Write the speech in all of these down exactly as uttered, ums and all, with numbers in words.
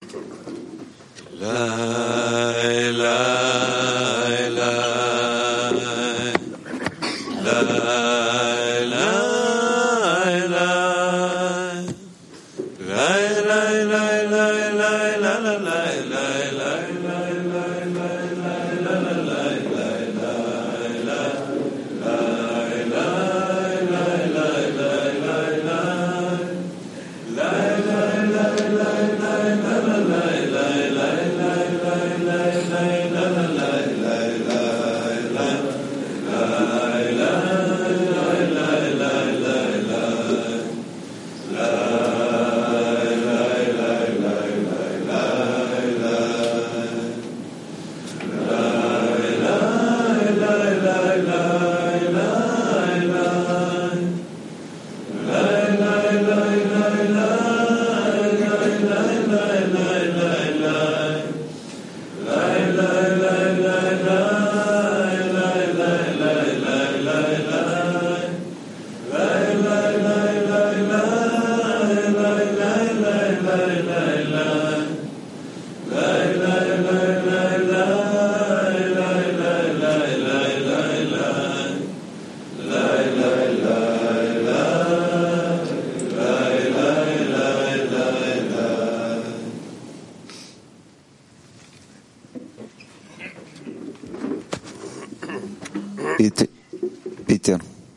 Peter.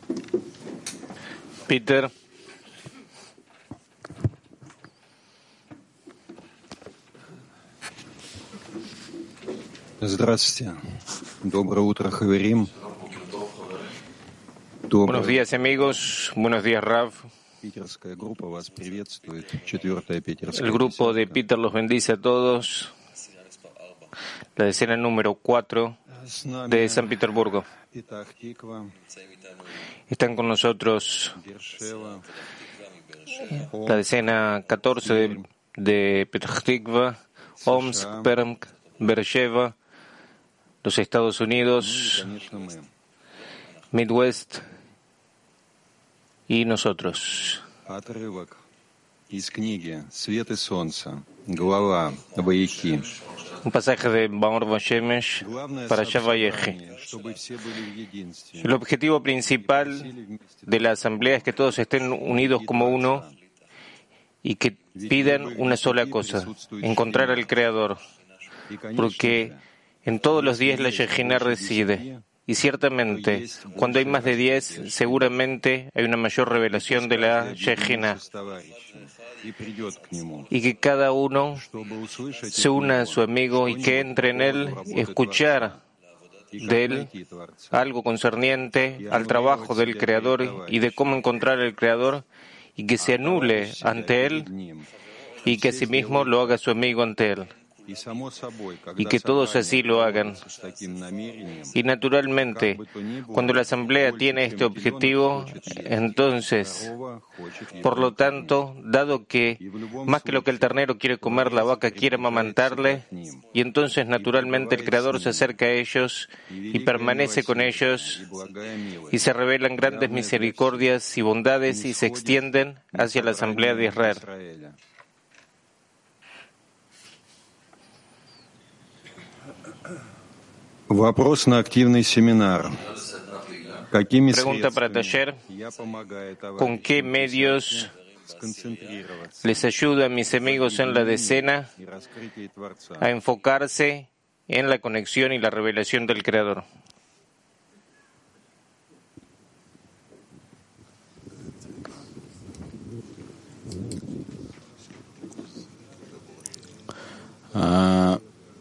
Peter. Здравствуйте. Доброе утро, Хаверим. Buenos días, amigos. Buenos días, Rav. Питерская группа вас приветствует. Четвертая питерская. El grupo de Peter los bendice a todos. La decena número cuatro de San Petersburgo. Están con nosotros la decena catorce de, de Petah Tikva, Omsk, Perm, Beersheba, los Estados Unidos, Midwest y nosotros. Из книги «Свет и солнце», глава Ваихи. Un pasaje de Baor Vashemesh para Shavayeji. El objetivo principal de la asamblea es que todos estén unidos como uno y que pidan una sola cosa, encontrar al Creador, porque en todos los días la Shejina reside. Y ciertamente, cuando hay más de diez, seguramente hay una mayor revelación de la Shejina. Y que cada uno se una a su amigo y que entre en él escuchar de él algo concerniente al trabajo del Creador y de cómo encontrar al Creador y que se anule ante él y que asimismo lo haga su amigo ante él. Y que todos así lo hagan. Y naturalmente, cuando la asamblea tiene este objetivo, entonces, por lo tanto, dado que más que lo que el ternero quiere comer, la vaca quiere amamantarle, y entonces naturalmente el Creador se acerca a ellos y permanece con ellos, y se revelan grandes misericordias y bondades y se extienden hacia la asamblea de Israel. Вопрос на активный семинар. Pregunta para taller: ¿con qué medios les ayuda a mis amigos en la decena a enfocarse en la conexión y la revelación del Creador? Uh...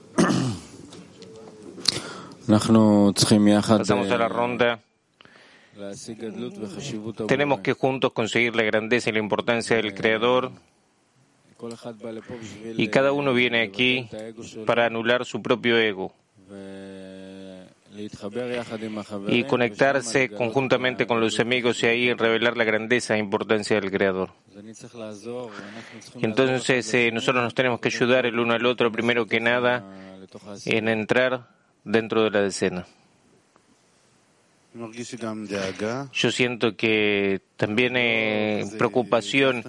Pasamos a la ronda. Tenemos que juntos conseguir la grandeza y la importancia del Creador. Y cada uno viene aquí para anular su propio ego y conectarse conjuntamente con los amigos y ahí revelar la grandeza e importancia del Creador. Entonces eh, nosotros nos tenemos que ayudar el uno al otro, primero que nada, en entrar dentro de la decena. Yo siento que también eh, preocupación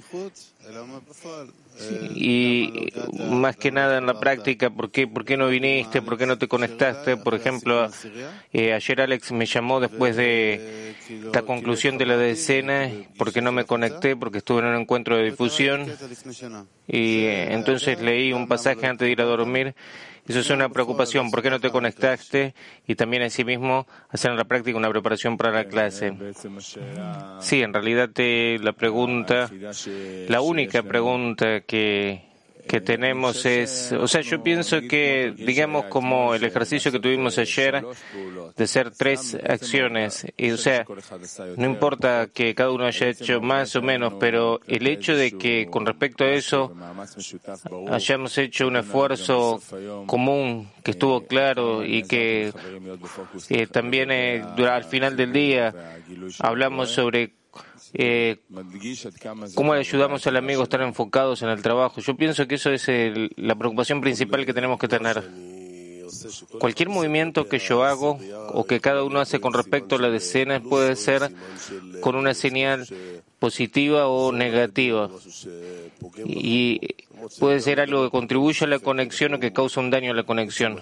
y más que nada en la práctica, ¿por qué, por qué no viniste? ¿Por qué no te conectaste? Por ejemplo, eh, ayer Alex me llamó después de la conclusión de la decena porque no me conecté, porque estuve en un encuentro de difusión y eh, entonces leí un pasaje antes de ir a dormir. Eso es una preocupación. ¿Por qué no te conectaste? Y también asimismo hacer en la práctica una preparación para la clase. Sí, en realidad te, la pregunta, la única pregunta que, que tenemos es, o sea, yo pienso que, digamos, como el ejercicio que tuvimos ayer de hacer tres acciones, y, o sea, no importa que cada uno haya hecho más o menos, pero el hecho de que con respecto a eso hayamos hecho un esfuerzo común que estuvo claro y que eh, también eh, dura- al final del día hablamos sobre eh, cómo le ayudamos al amigo a estar enfocados en el trabajo. Yo pienso que eso es el- la preocupación principal que tenemos que tener. Cualquier movimiento que yo hago o que cada uno hace con respecto a la decena puede ser con una señal positiva o negativa. Y puede ser algo que contribuye a la conexión o que causa un daño a la conexión.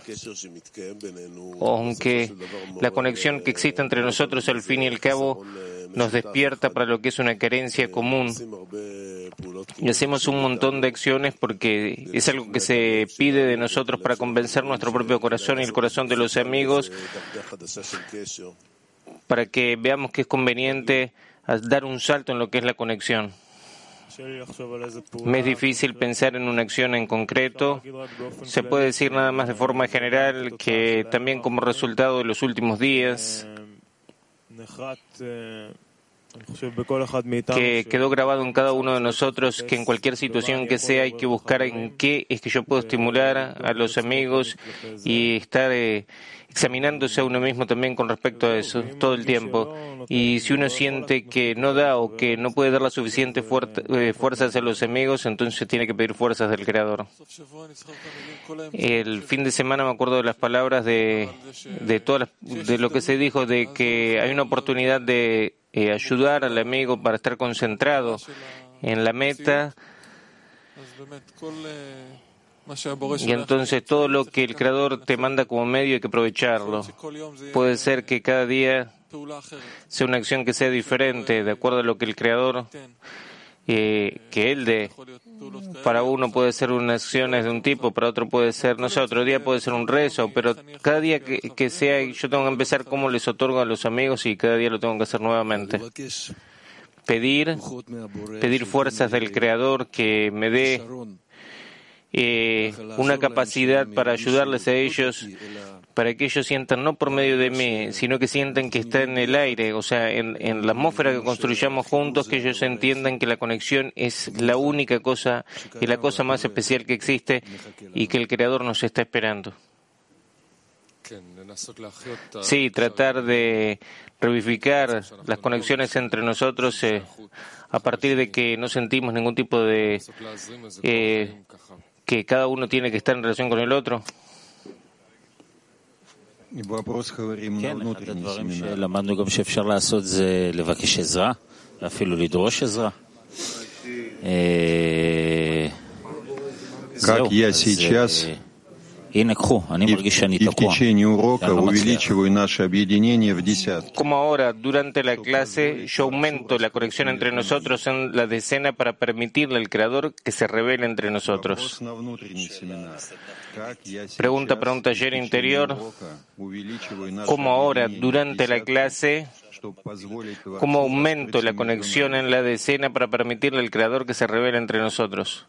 Aunque la conexión que existe entre nosotros al fin y al cabo nos despierta para lo que es una carencia común. Y hacemos un montón de acciones porque es algo que se pide de nosotros para convencer nuestro propio corazón y el corazón de los amigos para que veamos que es conveniente dar un salto en lo que es la conexión. Me es difícil pensar en una acción en concreto. Se puede decir nada más de forma general que también como resultado de los últimos días, que quedó grabado en cada uno de nosotros que en cualquier situación que sea hay que buscar en qué es que yo puedo estimular a los amigos y estar eh, examinándose a uno mismo también con respecto a eso todo el tiempo. Y si uno siente que no da o que no puede dar la suficiente fuer- eh, fuerzas a los amigos, entonces tiene que pedir fuerzas del Creador. El fin de semana me acuerdo de las palabras de, de, todas las, de lo que se dijo, de que hay una oportunidad de eh, ayudar al amigo para estar concentrado en la meta. Y entonces todo lo que el Creador te manda como medio hay que aprovecharlo. Puede ser que cada día sea una acción que sea diferente, de acuerdo a lo que el Creador, eh, que Él dé. Para uno puede ser una acción de un tipo, para otro puede ser, no sé, otro día puede ser un rezo, pero cada día que, que sea, yo tengo que empezar cómo les otorgo a los amigos y cada día lo tengo que hacer nuevamente. Pedir, pedir fuerzas del Creador que me dé Eh, una capacidad para ayudarles a ellos, para que ellos sientan no por medio de mí, sino que sientan que está en el aire, o sea, en, en la atmósfera que construyamos juntos, que ellos entiendan que la conexión es la única cosa y la cosa más especial que existe y que el Creador nos está esperando. Sí, tratar de revivificar las conexiones entre nosotros eh, a partir de que no sentimos ningún tipo de eh, que cada uno tiene que estar en relación con el otro. למדנו גם שאפשר לעשות זה לבקש עזרה, ואפילו לדרוש עזרה. Как я сейчас и, и в течение урока увеличиваю наше объединение в десятки. Como ahora, durante la clase, yo aumento la conexión entre nosotros en la decena para permitirle al Creador que se revele entre nosotros. Pregunta para un taller interior. ¿Cómo ahora, durante la clase, cómo aumento la conexión en la decena para permitirle al Creador que se revele entre nosotros?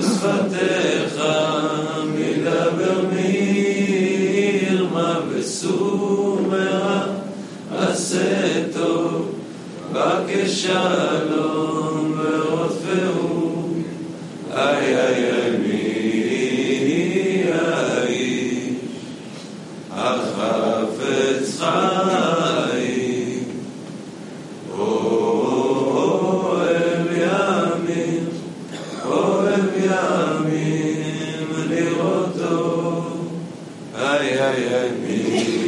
ושפתיך מדבר מרמה וסומרה, עשה טוב בקש שלום ורודפהו. איי איי איי מי האיש החפץ חיים, אוהב ימים אוהב ימים לראותו. איי איי איי מי